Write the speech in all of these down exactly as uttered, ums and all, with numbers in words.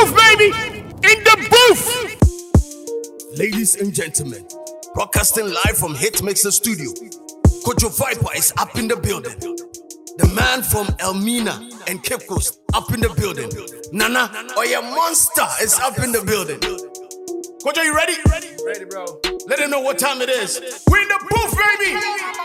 booth, baby! In the booth! Ladies and gentlemen, broadcasting live from Hitmixer Studio, Kojo Viper is up in the building. The man from Elmina and Cape Coast up in the building. Nana Oya Monster is up in the building. Kojo, you ready? Ready, ready, bro. Let them know what time it is. We're in the booth, baby!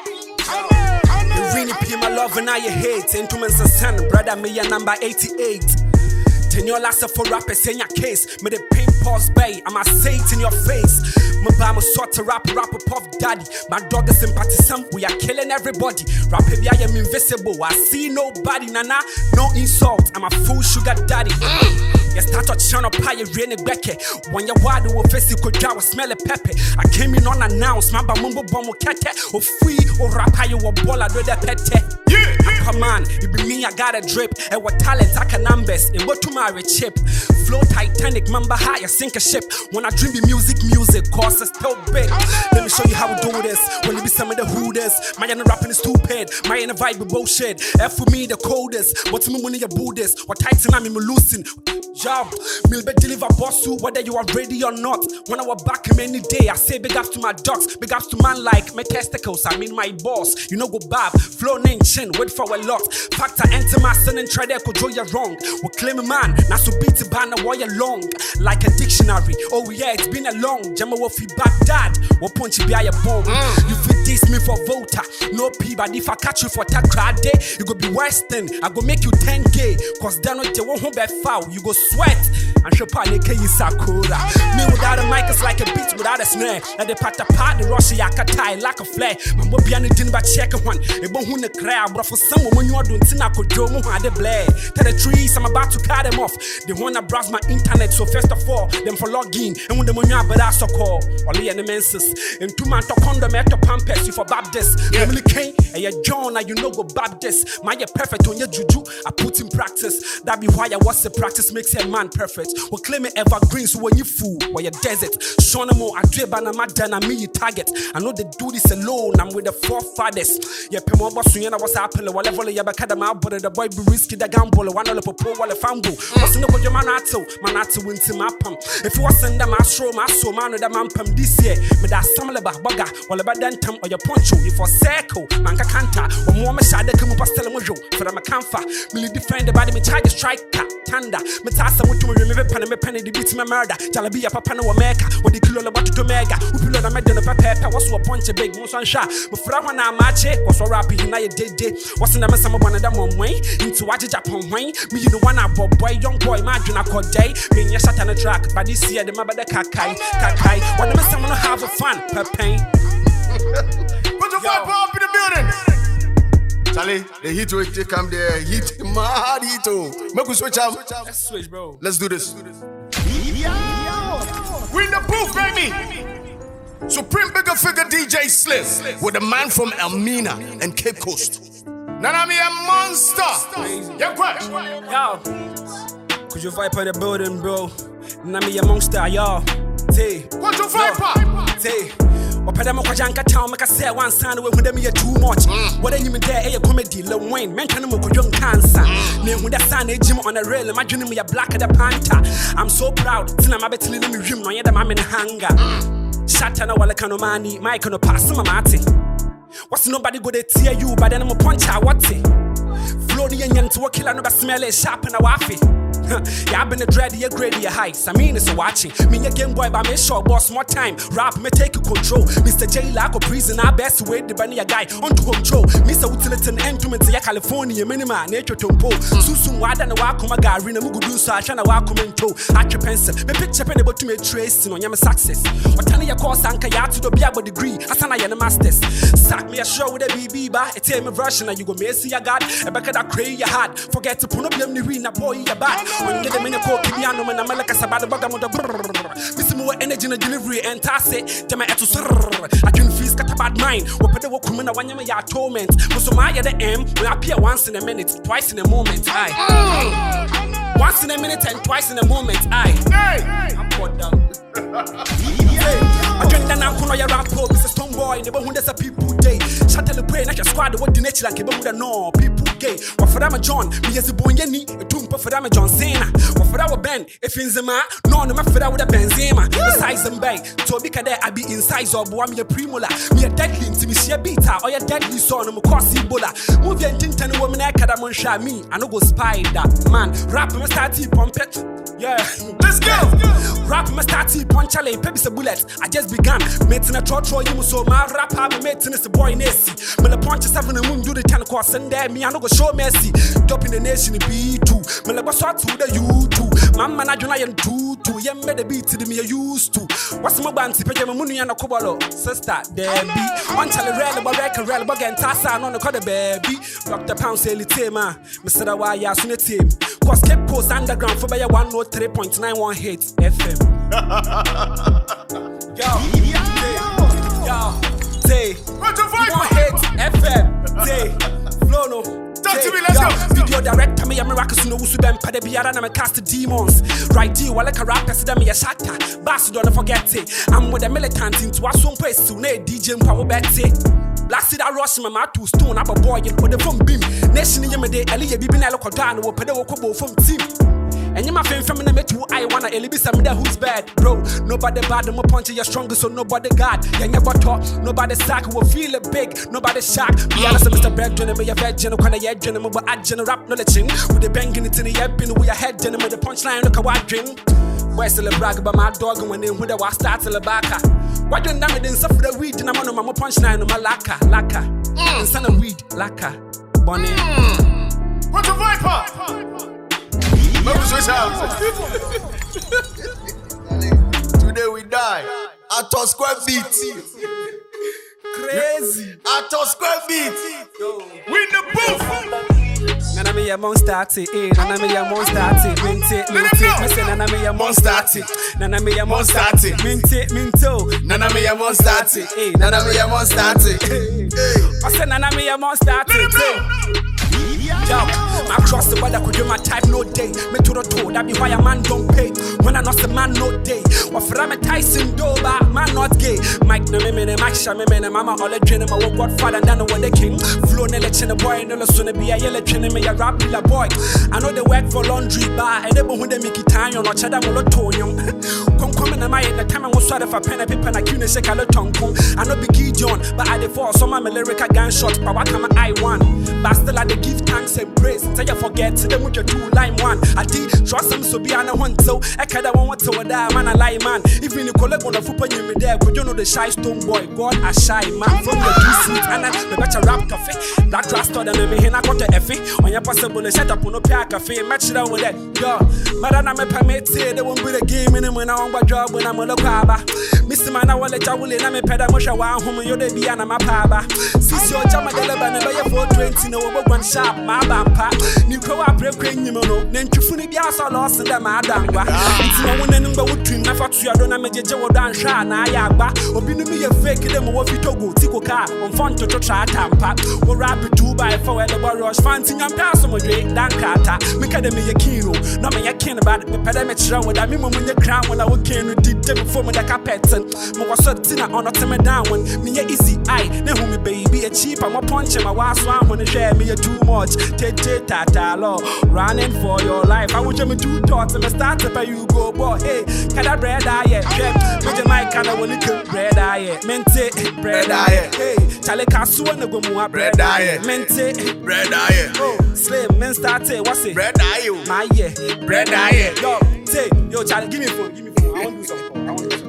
You really pay my love and now you hate. And two months of son, brother, me your number eighty-eight. Ten your last for rappers in your case. Me the paint pause bay, I'ma say it in your face. My bam sort to rap, rap puff daddy. My dog is sympathism, we are killing everybody. Rap baby, I am invisible. I see nobody, nana, no insult. I'm a full sugar daddy. You start to channel pie, rain Becky. When you water will face it, could was smell a pepper. I came in unannounced, my bamumbo bombo cat, or free or rap you or ball, I do that pet. Yeah, come on, it be me, I got a drip. And what talent I can numbers, and what to marry chip. Flow Titanic, mamba high, I sink a ship. When I dream the music, music, cause it's still big. Let me show you how we do this. When you be some of the hooders, my inner rapping is stupid. My inner vibe with bullshit. F for me, the coldest. What's me when you Buddhist? What Titan I'm losing? Job, me be deliver boss you, whether you are ready or not. When I was back in any day, I say big ups to my dogs, big ups to man like my testicles. I mean my boss, you know go bab, flow name chin, wait for a lot. Factor enter my son and try there could draw you wrong. We claim a man, now so beat the banner warrior long, like a dictionary. Oh yeah, it's been a long. Jama will feed back dad, will punch you by a bomb. Mm. You fit diss me for voter, no P, but if I catch you for that crowd day, you go be worse than I go make you ten K, cause then no they won't be foul, you go sweat and show panic is sakura. Me without a mic is like a beat without a snare. And the part part the rush yaka tie like a flare. Man will be an engine but check one. A bone who the crab, but for someone when you are doing tina could do more the blare. Tell the trees I'm about to cut them off. They wanna browse my internet, so first of all, them for login. And when the money but I so call only an menses. And two man to condom at the pampers you for Baptist. You really came and you John and you know go Baptist. My perfect on your juju, I put in practice. That be why I was the practice makes a man perfect. We claim it evergreen, so when you fool or your desert. Shonamo, I dream and I'm done, me you target. I know they do this alone, I'm with the forefathers. Yeah, Pemo was soon, I was apple, whatever you have my but the boy be risky, the gamble, one of the poor, while a famble. What's in the way, manato, manato wins him up. If you was send them, I show my so man with the man pum this year. But that's some of the bugger, while about then or your poncho, if for circle, manka canta, or more machada come up a mojo for the macanfa. Will you defend the body, me charge a strike, tanda, metasa, what to remember penny, penny, the beats my murder, Jalabi, a papa, no America, what the kilo about to mega, who put on a medal of a pepper, was to a punch a big moon shot, but for our match, was so rapid, and I did it, was in the summer one of them one way, into what did Japan way, me the one I bought boy, young boy, imagine I called day, being your shot on a track, but this year the mother the kakai, kakai, when the someone have a fun, per pain. Put your five up in the building. Charlie, the heat will take come there. Heat, mad heat. Make we switch up. Let's switch, bro. Let's do this. We're in the booth, baby. Supreme bigger figure D J Slim with a man from Elmina and Cape Coast. Nana me a monster. Yeah, quiet. Yo, could you vibe on the building, bro? Nana me a monster, y'all. T. What you vibe? T. Opadama Kwajanka town, make a say one sound with them here too much. What are you there? A comedy, Lil Wayne, mention him with young cancer. Name with that son, a Jim on a rail, imagine me a black at the panther. I'm so proud, till I'm about to leave me dream, no, yet I'm in hunger. Shatana while I can no money, Mike on a pass my mate. What's nobody go to tear you, but then I'm a punch out what's it? Floaty and young to a killer, no smell it sharp and a waffy. Yeah, I've been a dready, a grady, a heights. I mean, it's a watching. Me a game boy, but me short boss more time. Rap me take control. Mister J Lack of prison, I best wait the bunny a guy on to control. Mister Utilitan Entombment, ya California, minima, nature tompo. Susun wada na wakuma gari na mugudu so I tryna wakumento. At your pencil, me picture pen about to make trace on your success. Or tell your course anka ya to the biabo degree. Asana ya na masters. Sack me a show with a B B ba. It tell me version and you go messy ya God. A back at cray your heart. Forget to put up them the ring, a boy ya bad. When you get them in a coke, piano, and I'm like a sabada bugger with a brrrr. Miss more energy in the delivery and tasse. Jama etu srrr. I can feel scat about mine. What put the work woman when you are torment. But so my other M will appear once in a minute, twice in a moment. I once in a minute and twice in a moment. I I'm put down. I drink the Nampuno Yarampo, Mister Stoneboy, never who there's a people day. Shuttle the way, not your squad, what the nature like a bummer no people gay. What for them John, me as a boy any, a tump for them John Cena. What for our Ben, if in the man, no, no, for that with a Benzema. Besides them bay, so because there I be inside of one me a primola, me a deadly to me see a beta or a deadly son of a cross ebola. Move your tintin woman I can on shot me, I no go spy that man. Rap me start pump it. Yeah, let's go. Rap me start punch a pepis a bullet. I just began making a trot for you so my rap have making this boy Nessie. But the punch is seven and moon do the ten course and there me I no go show mercy. Dropping the nation B two. Me like what's to the U two. My man I don't like two two. Yeah, made the beat to the me I used to. What's my band? Pay my money and a cobolo. Sister, there be one child rally but record rally but again Tassa on the cut baby. Rock the pound say tema. Mister Why ya soon a team. Cause Cape Coast underground for by one oh three point nine one hit F M. Yo, yo, yo, say, one hit F M, say, flow no. Talk to me, let's go. Video director, me a miracle, no who's been pade biara na me cast demons. Right deal, while like a rapper, so me a shatter. Bass, don't forget it. I'm with a militant into a swamp place, soon a D J power betty. Blasted I rush my mouth to stone up a boy and put the phone beam. Nation in Yamade, Elia Bibinello Cordano, or Pedro Kobo from team. And you my friend from the metro, I wanna elibis some there who's bad, bro. Nobody bad, no punch, you're stronger, so nobody God. You never talk, nobody sack will feel it big, nobody shock. Be honest, Mister Berg, gentlemen, you're bad, gentlemen, kind of yet, gentlemen, but I general rap knowledge. With the banging it in the air, pin, we are head, gentlemen, the punchline, look at what drink. Where's the brag about my dog and when they would have started to the back? Why don't I didn't suffer the weed and I'm on my punchline on my lacquer, lacquer. And son of weed, lacquer. Bonnie. What's a viper? Today we die. At a square beat. Crazy. At a square beat. Win the booth. Nana me a monster, eh? Nana me a monster, minty, minty. Me say Nana me a monster, Nana me a monster, minty, minto. Nana me a monster, eh? Nana me a monster, I say Nana me a monster, eh? Yo, I cross the border, could do my type no day. Me to the toe, that be why a man don't pay. When I know the man no day. What for I'm a Tyson Doba, man not gay. Mike no me me Max, me me mama all a dream, my godfather and then the king. Flow no let a boy, no soon be a yellow train me a rap la boy. I know they work for laundry bar, and they when they make it time on each other will tone young. Come come in my the time I was sorry for pen and paper and I couldn't shake a little tongue. I know Biggie John, but I default some of my lyrical gunshot, but what come I want. But still I give thanks and praise. Tell you forget to them with your two line one. I did trust them so be an one so I can't want to die man a lie man. Even you collect on the football you me there, but you know the shy stone boy. God a shy man from the two seat and I the better rap cafe. That trust on them me I got the F on your possible set up on a pair cafe match it out with that. Yo, Madam I'm a permit say they won't be the game in when I want my job when I'm on the car. Mister Man I want let you will in a pedal much a one home you the be an my paba. Sis your jam at the level lawyer for twenty no one sharp my bampa. New co up breaking you know, then to funny gas or lost in the madam. It's no one and but between my factory I don't have a jaw down shana yaba or be me a fake them or if you go tico car on fun to try tampa or rapid two by four the rush fancy and pass on my day dan kata make them a kino no me a kin about the pandemic show with a minimum in the crown when I would can did them for me the carpet and my dinner on a time down when me a easy eye now me baby a cheap I'm a punch my was one when they share me a too much tete tata law running for your life I want you to do thoughts and start up you go boy hey can I bread I yeah with my kind of when you bread I yeah mente bread I yeah hey chale kasu na go mu bread I yeah mente bread I yeah oh slave men start what's it bread I yeah my yeah bread I yeah yo say yo chale give me phone give me phone I want to do something I want to do something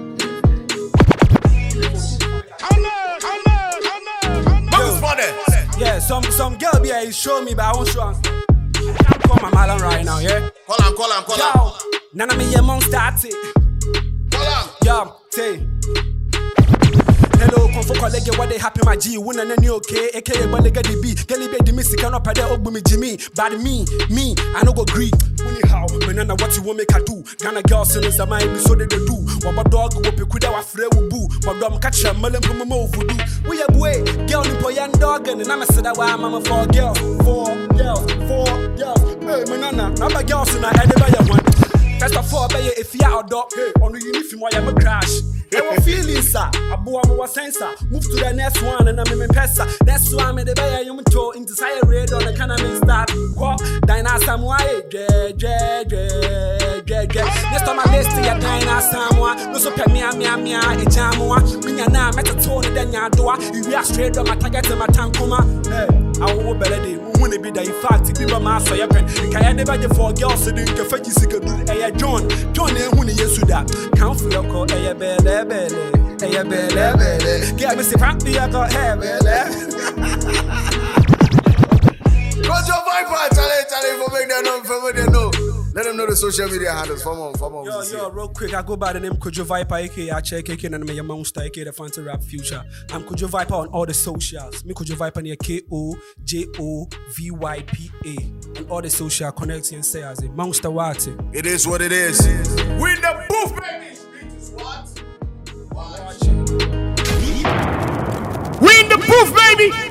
yeah, some some girl be here show me, but I won't show her. I can't call my Marlon right now, yeah? Call him, call him, call him. Nana me a monster, it. Call him. Yo, say. Hello, come for colleague, what they happy, my G, win and new okay, aka Balega D B, Gelly Bay, the Missy cannot pay the Obumi Jimmy, but me, me, I no go agree. Anyhow, when I know what you want make I do, Ghana girls in the mind, so they do. What about dog, what you could have a friend will boo, what dumb catch a melon from a move would do. We are way, girl, you boy and dog, and I'm a said that why I'm a four girls, four girls, four girls, hey, manana, I'm a girls and I had one. First of all, Boy, bay if you are dog on the uniform, I am a crash. I will feel this, sir. A boy was sensor. Move to the next one and I'm in Pessa. That's why I'm in the bay. I'm to into side red on the cannon start. What? Dinah Samuai, J J J J J. Next time I listen to Dinah Samuai, no so pay me, me, me, a jamua. When you're now met a tone, then you're doa. You are straight on my target and my tankuma. Hey, I will better day. When it be the fact, if you are master, you can. Can I never get for girls to do the fetchy sick of a John? John, and when you do that, count for your call, a belle. Hey, belly, belly. Get me see happy I got hair, belly. Kojo Viper, challenge, challenge for make them know, for make them know. Let them know the social media handles. Come on, come on. Yo, yo, real quick, I go by the name Kojo Viper, aka Ache, aka and I'm a monster, aka the Fancy Rap Future. I'm Kojo Viper on all the socials. Me Kojo Viper near K O J O V Y P A on all the social connects and say as a monster watching. It is what it is. We in the booth, baby. What? We in the booth, baby!